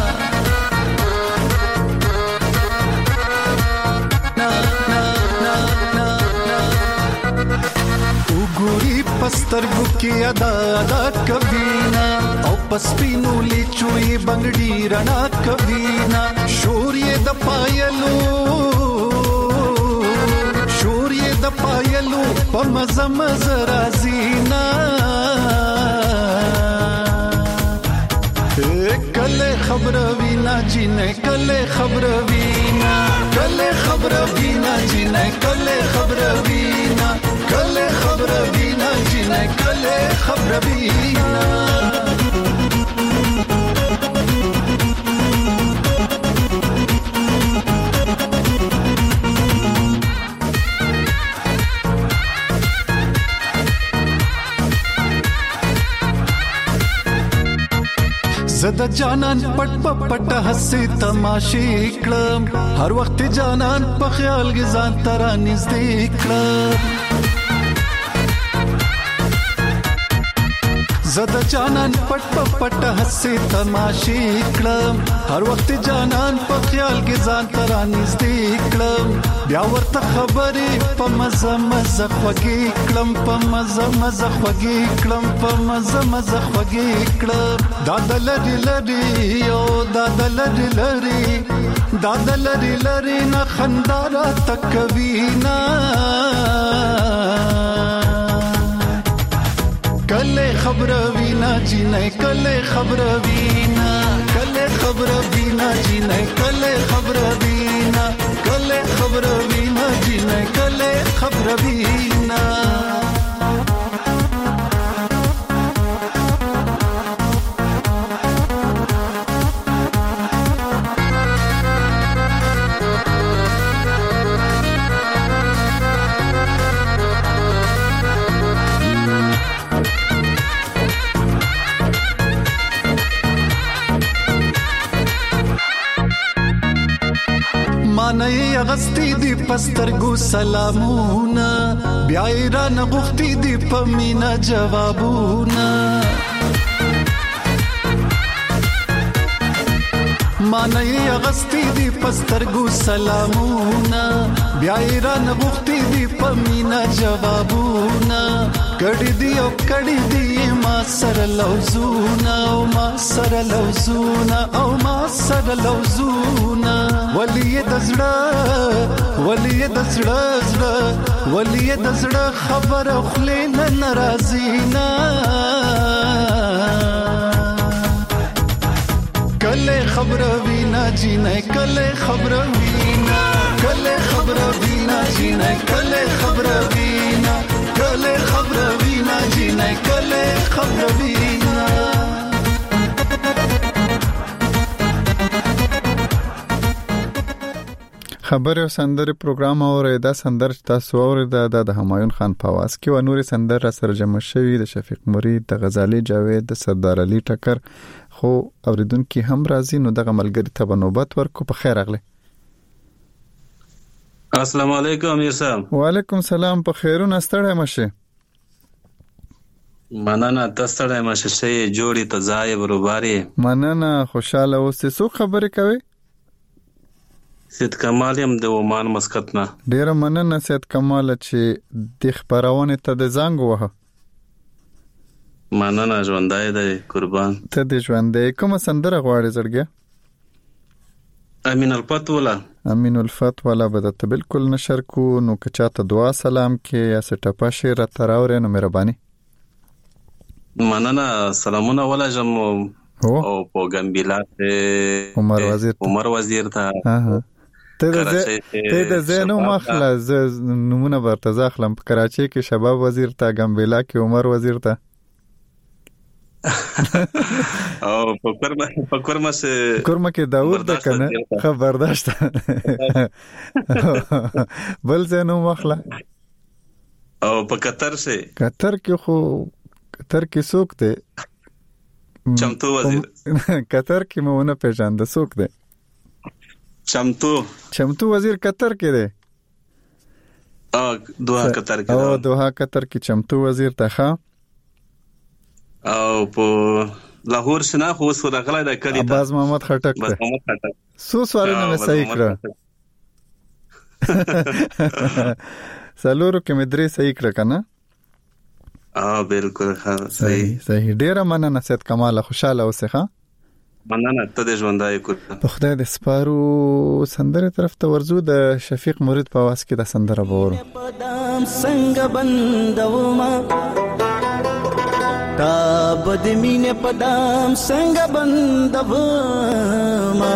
ګوري پسترګو کې ادا ادا کوینا او پسپینو لچوي بنگړي رڼا کوینا شورې د پایلو په مزه مزه رازینا کله خبر وینا جنې کله خبر وینا کله خبر وینا جنې کله خبر وینا کله خبر وینا جنې کله خبر وینا زدا جانان پټ پټ حسي تماشې کړم هر وخت جانان په خیال کې ځان تر نږدې کړم زدا جانان پټ پټ حسي تماشې کړم هر وخت جانان په خیال کې ځان تر نږدې کړم بیا ورته خبرې په مزه مزه خوږې کړم په مزه مزه خوږې کړم په مزه مزه خوږې کړم دادا لری لری او دادا لری لری دادا لری لری نه خندارا تکوینا کله خبر وینا جنې کله خبر وینا کله خبر وینا جنې کله خبر وینا کله خبر وینا جنې کله خبر وینا مانای اغستی دی پسترګو سلامونه بیا ایران غوښتي دی پمینا جوابونه مانای اغستی دی پسترګو سلامونه بیا ایران غوښتي دی پمینا جوابونه کړي دی او کړي دی ما سره لوزونه او ما سره لوزونه او ما سره لوزونه ولې د زړه خبر خلې ناراضینا کله خبر وینا جینې کله خبر وینا کله خبر وینا جینې کله خبر وینا کله خبر وینا جینې کله خبر وینا خبر او سندره پروګرام اوریدا سندر تاسو اوریدا د همایون خان په आवाज کې و نور سندر سره جمع شوی د شفیق مرید د غزالی جاوید د سردار علي ټکر خو اوریدونکو هم راځي نو دغه ملګری ته نوبت ورکو په خیر اغله السلام علیکم امیر صاحب وعلیکم سلام په خیرونه ستړی مشه مننه تستړی مشه شي جوړی ته ځای بروباري مننه خوشاله اوسې سو خبرې کوي سید کمال هم د عمان مسقط نه ډیر مننه سید کمال چې د خبرونه ته د زنګ وه مننه ژوندای دی قربان ته د ژوندې کوم سندره غواړې زړګیا امین الفت والا به ته بالکل نشر کو نو که چاته دعا سلام کې یا سټپا شعر تراورې نو مهرباني مننه سلامونه ولا جم او په ګمبیلات عمر وزیر ته ته د زینو مخله نمونه برتزا خلم په کراچي کې شباب وزیر ته ګمبیلا کې عمر وزیر ته او په کورما کې داور د کنه خبرداشت بل زینو مخله او په قطر کې څوک دی چمتو وزیر قطر کې مونه پېژاند څوک دی چمتو وزیر قطر کې دی دوحه قطر کې چمتو وزیر ته او په لاهور شنه خو سره غلای د کړي باز محمد خټک سو سوالونه مې صحیح کړ سالورو کې مې درې صحیح کړ کنه بالکل صحیح ډیر مننه سید کمال خوشاله اوسه مننه ته د ژوندای کو په خدای د سپارو سندره طرف ته ورزو د شفیق مرید په आवाज کې د سندره بورو څنګه بندوما تا بد مینه پدام څنګه بندوما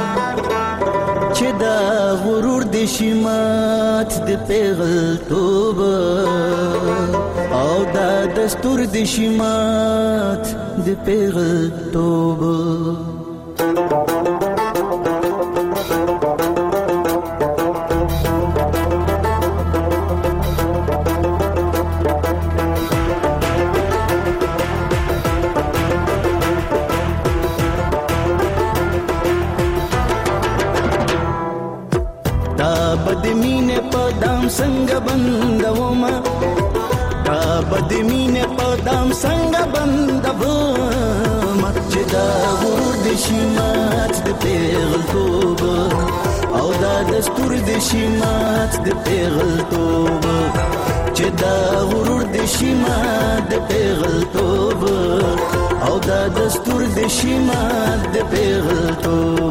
چې دا غرور د شمات د پیغل توب او دا دستور د شمات د پیغل توب بدمینه پدام څنګه بندوما تا بدمینه پدام څنګه بندوما چې دا غرور د شمات د پیغل توب او دا دستور د شمات د پیغل توب چې دا غرور د شمات د پیغل توب او دا دستور د شمات د پیغل توب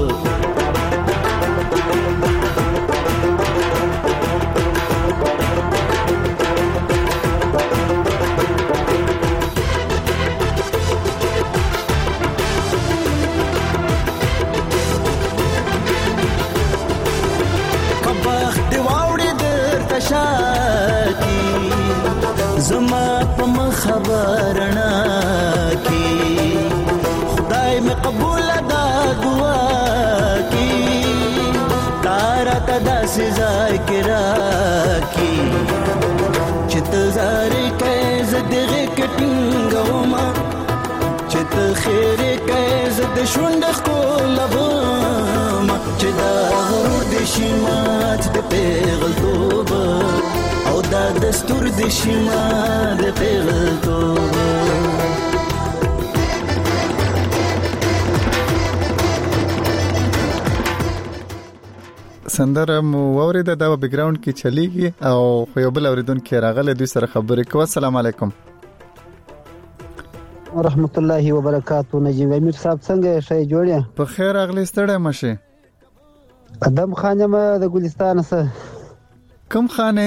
زما په خبرنا کی خدای می قبول دا دعا کی تارا تدا سزا کرا کی چت زاری کیز دغه کټنګوما چت خیر کیز د شوند خولبما چې دا غرور دی دستور د شیما د پیغلتو سندره مو اوریده دا بیک گراوند کې چلیږي او خو یو بل اوریدونکو راغله دوی سره خبرې کوي. السلام علیکم ورحمت الله وبرکاتہ. نجیب امیر صاحب څنګه شې جوړه؟ په خیر اغلی ستړی مشه. ادم خان ما د ګلستان سره. کوم خانه؟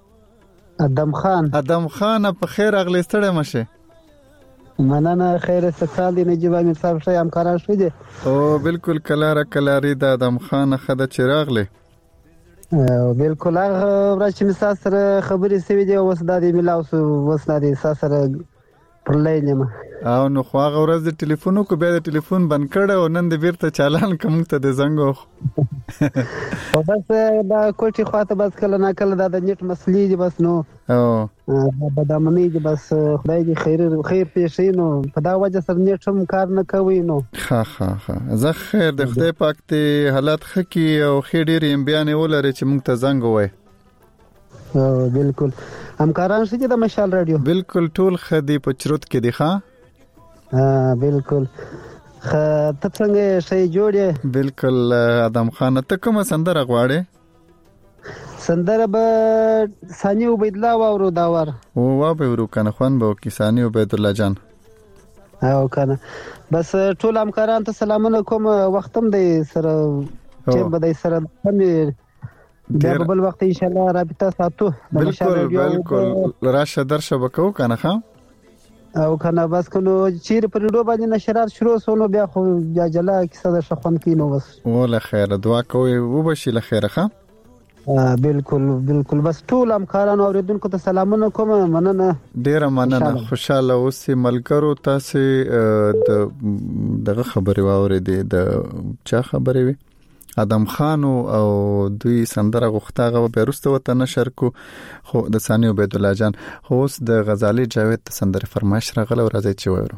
ادم خان. ادم خان په خیر اغلی ستړی مشه. مننه خیر استقال دی نجیب امیر صاحب شې همکاران شوی دي. او بالکل کلاری د ادم خان خد چراغ له. بالکل هغه ورځ چې مسا سره خبرې سوي دي اوس د ملاوس اوس د سره پر لینم. او نو خو هغه ورځ د ټلیفون کو بیا د ټلیفون بند کړه او نن د بیرته چالان کوم ته د زنګو. او بس دا کوټي خواته بس کله نه کله د نیټ مسلې دي بس نو. او بدامنی دي بس خدای دې خیر پېښې نو په دا وجه سره نیټ هم کار نه کوي نو. ها زه خیر د خدای پاک ته حالت خکې او خیر ډېر بیان ولري چې موږ ته زنګ وای. بالکل همکاران شته د مشال رادیو. بالکل ټول خدي په چروت کې دي ښا. بالکل ته څنګه شې جوړه؟ بالکل ادم خان ته کوم سندره غواړې؟ سندره به ثاني عبید الله واورو داور او به ورو کنه خوان به کی ثاني عبید الله جان. او کنه بس ټول همکاران ته سلامونه کوم. وختم دی سره چې به دی سره هم بیا بل وخت ان شاء الله رابطه ساتو. بالکل راشه درشه وکاو کنه ښا. او کنه بس کنو چیر پر ډو باندې نشرات شروع سونو بیا خو بیا جلا کیسه د شخون کینو بس. ولا خیر دعا کوي وبشي له خیره ښا. بالکل بس ټول همکارانو اوریدونکو ته سلامونه کوم. مننه ډیره مننه. خوشاله اوسې ملګرو. تاسو دغه خبرې واورېدې د چا خبرې وي؟ ادم خان او دوی سندره غوښتاغه به وروسته وته نشر کو خو د ثاني عبید الله جان. خو اوس د غزالی جاوید سندره فرمایش راغله او راځي چې وایو.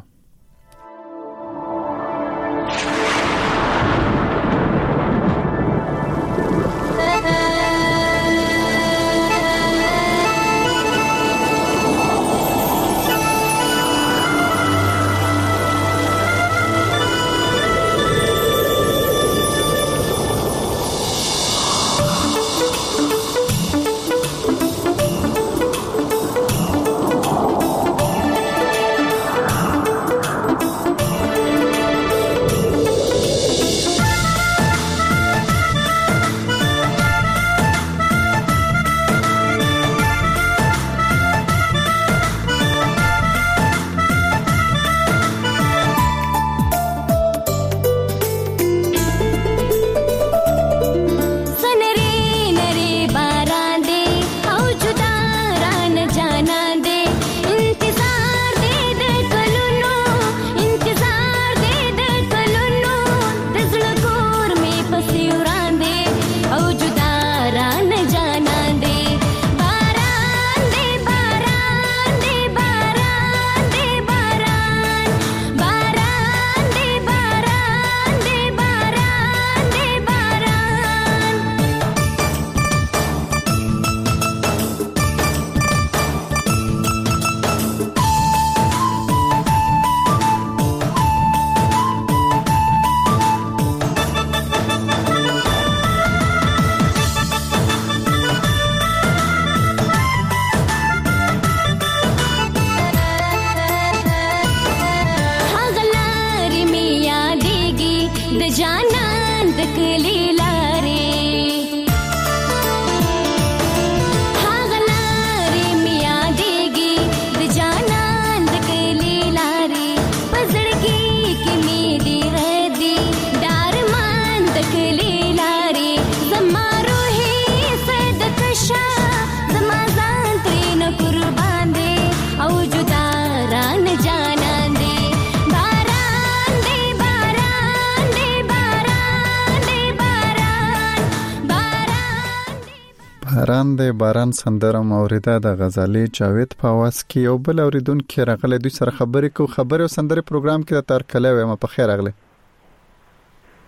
باران سندره موریده د غزالی جاوید په आवाज کې یو بل اوریدونکو راغله دوی سره خبرې او سندره پروګرام کې د تر کله وایم په خیر راغله.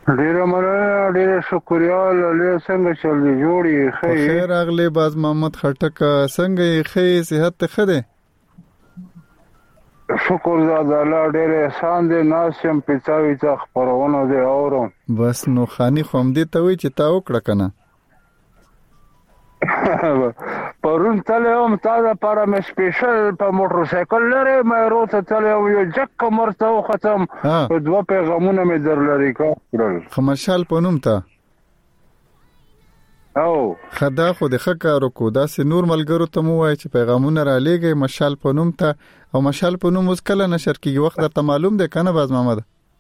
ډیره مننه، ډیره شکریا. له څنګه چل جوړي خیر اغلی باز محمد خټک څنګه خې صحت ښه ده؟ شکر زاده الله ډېر احسان دی. ناسم پیڅاوي ته خبرونه دی اورم بس نو خاني خوم دي ته وی چې تا وکړه کنه پرون تلهم تا دا پر م سپیشل په موټر سایکل لري مې روته تلهم یو جک مرته ختم دوه پیغامونه مې درلري کړل خمشال پونم ته او خدا خو د خکارو کو دا سه نور ملګرو ته مو وای چې پیغامونه را لېږي مشال پونم ته او مشال پونم اوس کله نشر کیږي وخت درته معلوم دی کنه باز محمد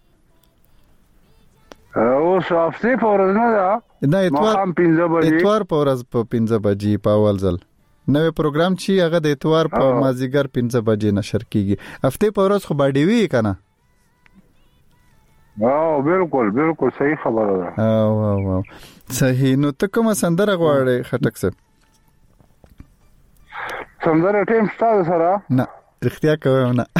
او صافي په ورځ نه دا نه اتوار په ورځ په 15 بجې په اول ځل نوې پروګرام چې هغه د اتوار په مازیګر 15 بجې نشر کیږي هفته په ورځ خو باندې وی کنه او بالکل صحیح خبره ده او صحیح. نو ته کومه سندره غواړې خټک صاحب؟ سندره ټیم ستاسو سره نه رښتیا کوم نه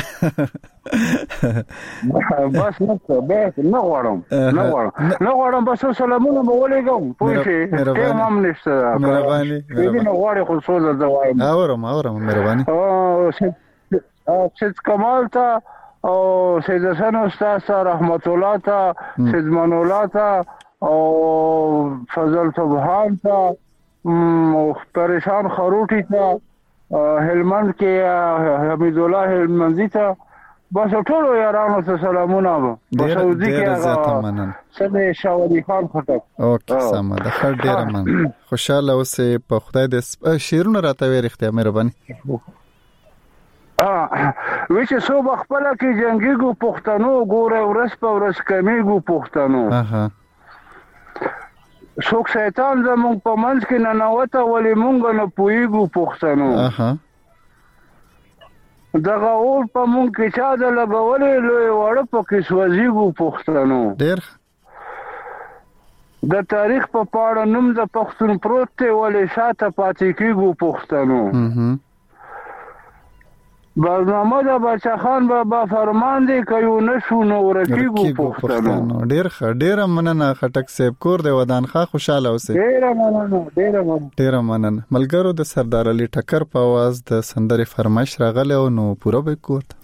بس نه غواړم بس سلامونه مولېګم پوه ټیم هم نشته مهرباني نه غواړي خو څو زده وایم اورم مهرباني او سید کمال ته او سید حسن استاد رحمت الله ته سید منولا ته او فضل سبحان ته پریشان خروټی ته هلمند کې حمید الله هلمندی ته بس ټول یارانو ته سلامونه په سعودي کې سمه شاولی خان خټک اوکے سم ده خیر ډیر من خوشاله اوسې په خدای دې شیرونه راته وی اختیار مهرباني وچه سو بخپله کې جنگیګو پښتنو ګوره ورس په ورس کمیګو پښتنو څوک شیطان زمونږ په منځ کې ننوته ولې مونږ نه پوهیږو پښتنو دغه اور په مونږ کې چا د لګولې لوی وړه په کې سوځېږو پښتنو ډېر د تاریخ په پاڼه نوم د پښتون پروت دی ولې شاته پاتې کېږو پښتنو برنامه د بچا خان بابا فرمان دی که یو نشو نو ورکیږو پښتنو ډیر مننه خټک صاحب کور دی ودان ښه خوشاله اوسئ ډیر مننه ملګرو د سردار علي ټکر په आवाज د سندرې فرمایش راغله او نو پوره به کوت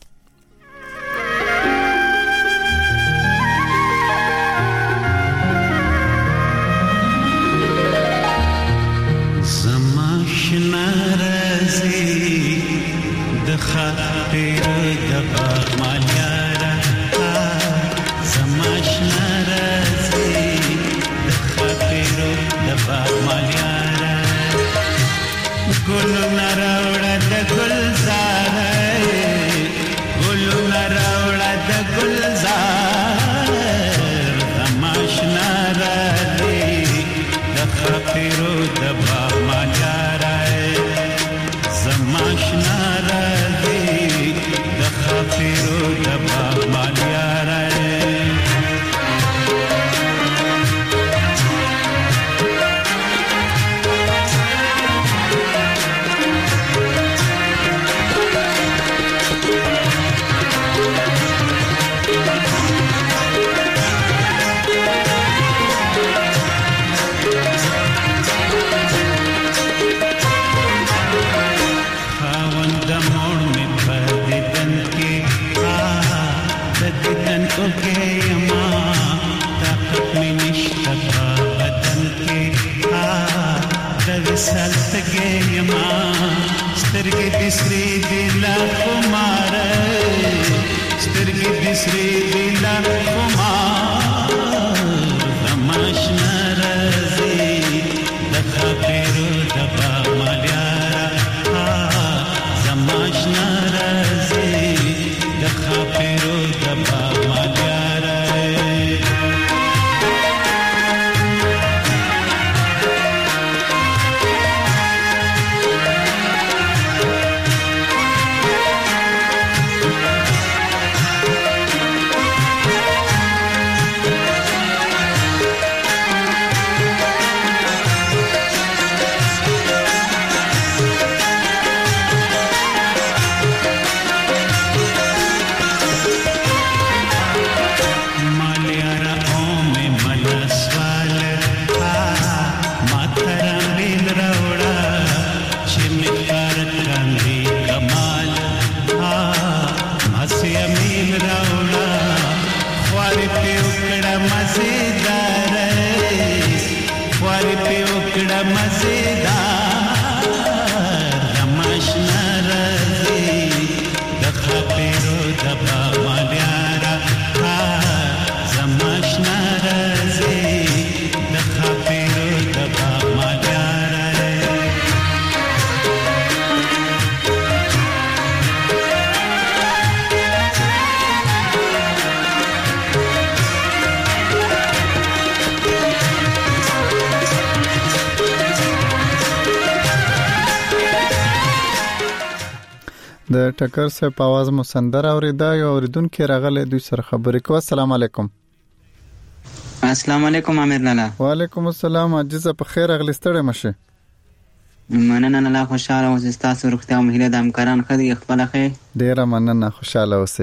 د ټکر سره په आवाज مو سندره اوریدا یو اوریدونکو راغله دوی سره خبرې کوي. السلام علیکم. السلام علیکم امیر لالا. وعلیکم السلام. عزیزه په خیر اغلستړې مشه. مننه نه خوشاله اوسې تاسو روغتیا او مهله د همکاران خدي خپل خیر. ډیره مننه خوشاله اوسې.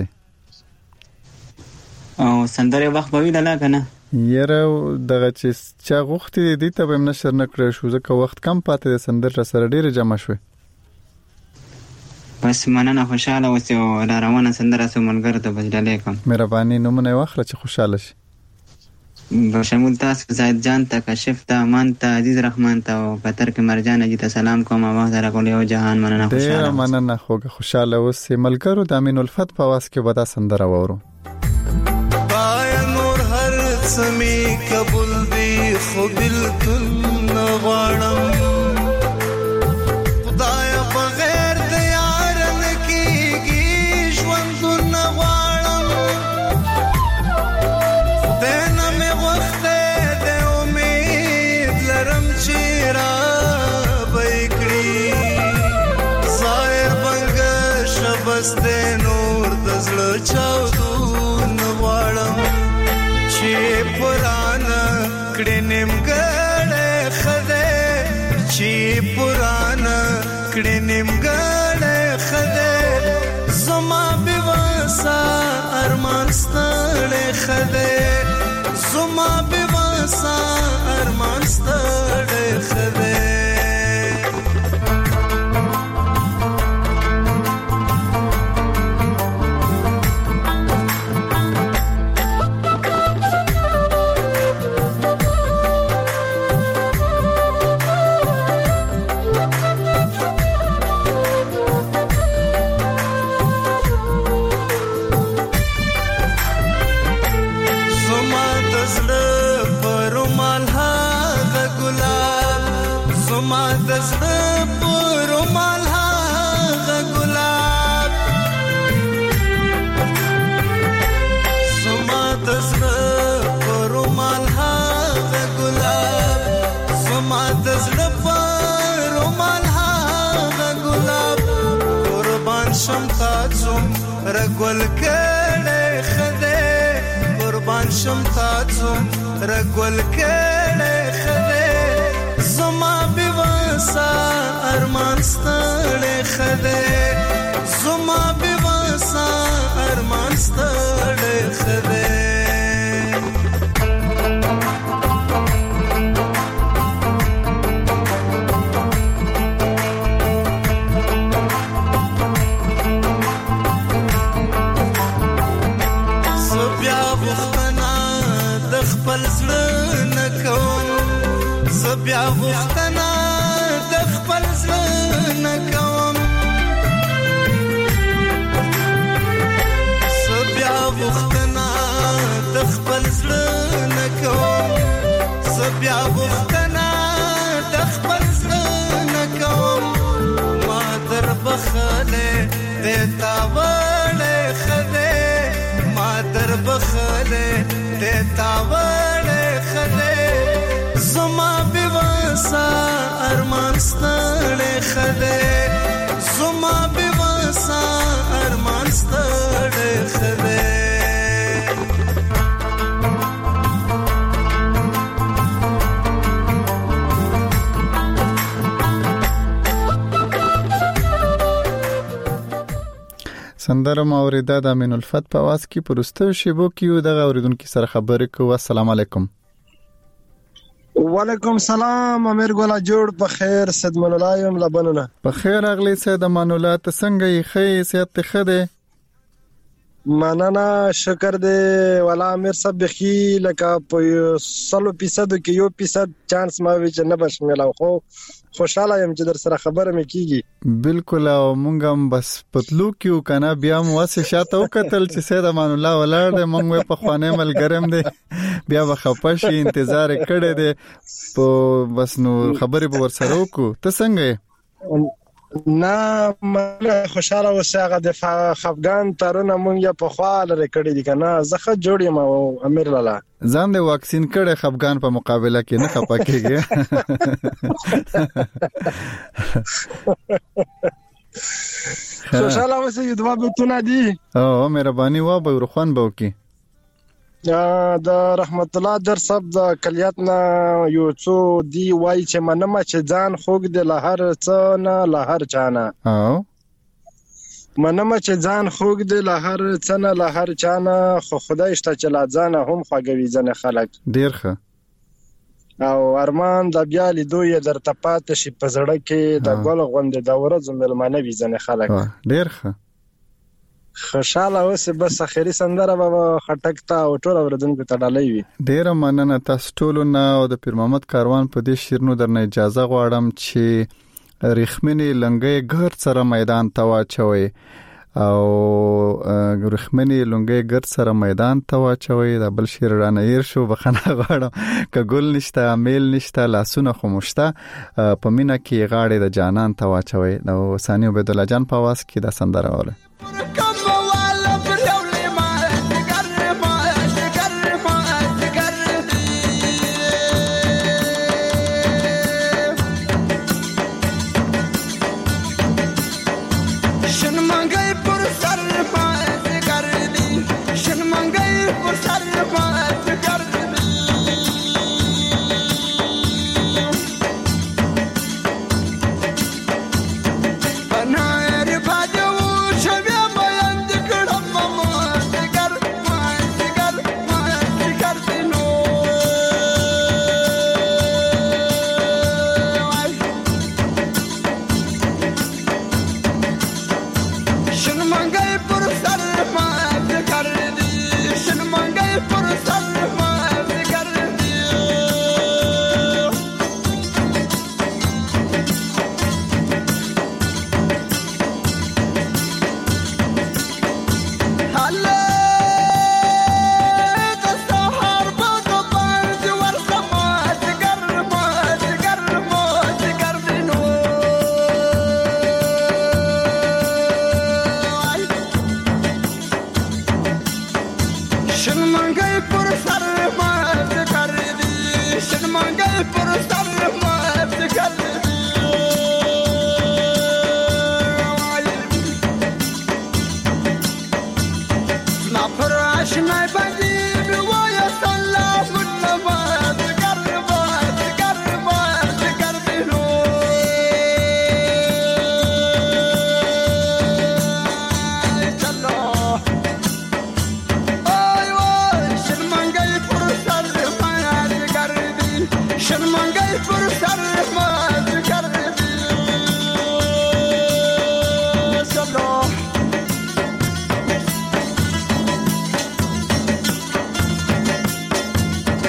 او سندره وخت به ویل کنه. یره دغه چې غوښتي دي ته به نشر نکړې شو ځکه وخت کم پاتې د سندره سره ډیره جمع شوه. بس مننه خوشاله اوسې او دا روانه سندره سو ملګر ته بجلې کوم. مهرباني نومونه واخله چې خوشاله شي. بشمول تاسو زاید جان ته کشف ته امان ته عزیز رحمان ته او پتر کې مرجان اجي ته سلام کوم او زرا کول یو جهان مننه خوشاله. ډیر مننه خوشاله اوسې ملګرو د امین الفت په واس کې ودا سندره وورو. سمي قبول دی خو بالکل نغواړم خدای بغیر د یار نکیږي ژوند نغواړم خدای نه مې وخت د امید لرم چې را بېکړي ظاهر بنګ شبس د نور د زړه چاودو نغواړم چې پرانا کړه نیمګړې خدای چې پرانا کړه نیمګړې خدای زما بواسا ارمان ستړې خدای زما بواسا ارمان ستړې خدای رګول کړه خدای قربان شم تاسو رګول کړه خدای زما بواسا ارمان ستړې خدای زما بواسا ارمان ستړې خدای بیا غوښتنه د خپل ځل نه کوم بیا غوښتنه د خپل ځل نه کوم بیا غوښتنه د خپل ځل نه کوم ما در بخله د تاوړې خدای ما در بخله د تاوړې خدای زما بواسا ارمان ستړې خدای زما بواسا ارمان ستړې خدای سندره موریده د امین الفت په واس کې پرستو شیبو کې د اوریدونکو سره خبرې کوو. السلام علیکم. وعلیکم سلام امیر ګولا جوړ په خیر سید من الله یم لبنونه په خیر اغلی سید من الله ته څنګه یې خې سید خده مننه شکر دې ولا امیر صاحب بخي لکه په 100% کې 1% چانس ما وی چې نه بش ملاو خو خوشاله یم چې در سره خبره مې کیږي. بالکل او مونږ هم بس پتلو کیو کنه بیا مو واسه شاته وکتل چې سید امان الله ولر دې مونږ په خوانه ملګرم دې بیا وخپشي انتظار کړی دې په بس نو خبرې به ورسره وکړو. ته څنګه نه مله خوشاله وساغه د خفغان ترونه مونږه په خواله کړی دي کنه زخه جوړ یم امیر لالا ځان د واکسین کړه خفغان په مقابله کې نه خپکیږي. خوشاله اوسئ دوه بیتونه دي. او مهرباني وا به ورخوان به وکي. د رحمت الله در صاحب د کلیات نه یو څو دی وای چې منمه چې ځان خوګ د لهر څه نه لهر چانه. او منمه چې ځان خوګ د لهر څه نه لهر چانه خو خدای شته چې لا ځان هم خوګوي ځنه خلک. ډیر ښه. او ارمان د بیا لیدو یې درته پاتې شي په زړه کې د ګل غوندې د ورځو مېلمانه وي ځنې خلک. ډېر ښه. خوشاله اوسې بس اخري سندره به خټک ته او ټول اورېدونکو ته ډالۍ وي. ډېره مننه تاسو ټولو نه او د پیر محمد کاروان په دې شعرونو درنه اجازه غواړم چې ریخمنې لنګۍ ګرد سره میدان ته واچوي او رخمنې لونګې ګرد سره میدان ته واچوي. دا بل شعر رانه هیر شو بخنه غواړم که ګل نشته میل نشته لاسونه خو مشته په مینه کې غاړې د جانان ته واچوي. نو ثاني عبید الله جان په आवाज کې دا سندره وره.